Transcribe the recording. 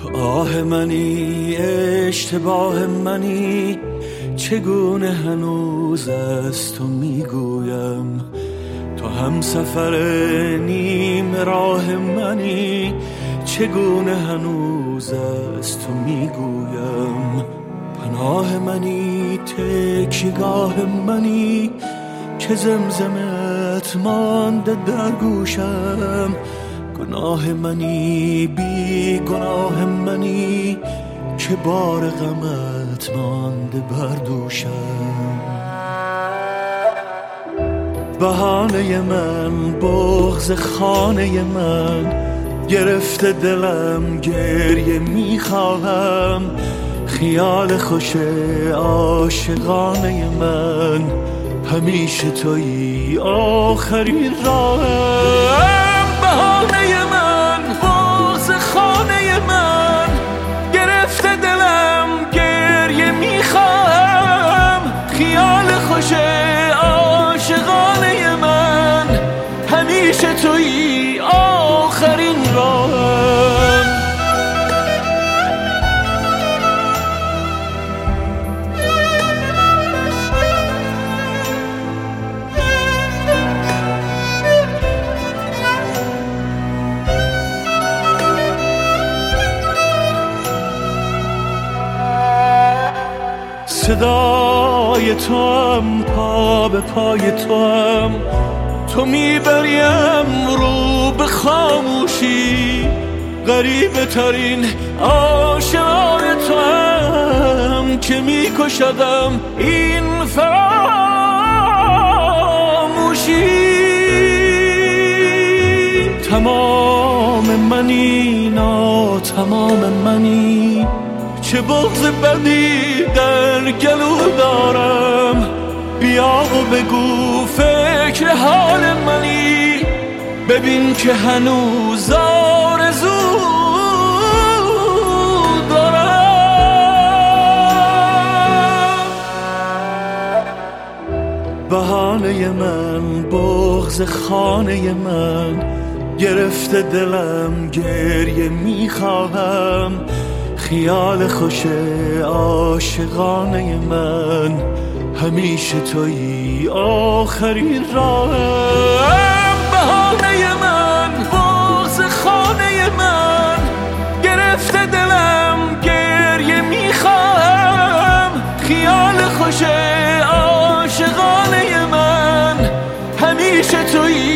تو آه منی، اشتباه منی، چگونه هنوز از تو میگویم. تو هم سفر نیم راه منی، چگونه هنوز از تو میگویم. پناه منی، تکیه‌گاه منی، که زمزمت مانده در گوشم. گناه منی، بی گناه منی، که بار غمت مانده بر دوشم. بهانه من، بغض خانه من، گرفته دلم گریه میخواهم. خیال خوش عاشقانه من، همیشه تویی آخرین راهم. بهانه من، بغض خانه من، گرفته دلم گریه میخواهم. خیال خوش عاشقانه من، همیشه تویی آخرین راهم. صدای تو هم، پا به پای تو هم، تو میبریم رو به خاموشی. غریبه ترین عاشقان تو هم، که میکشدم این فراموشی. تمام منی، ناتمام منی، چه بغض بدی در گلو دارم. بیا و بگو فکر حال منی، ببین که هنوز آرزو دارم. بهانه من، بغض خانه من، گرفته دلم گریه میخواهم. خیال خوش عاشقانه من، همیشه تویی آخرین راهم. بهانه من، بغض خانه من، گرفته دلم گریه میخواهم. خیال خوش عاشقانه من، همیشه تویی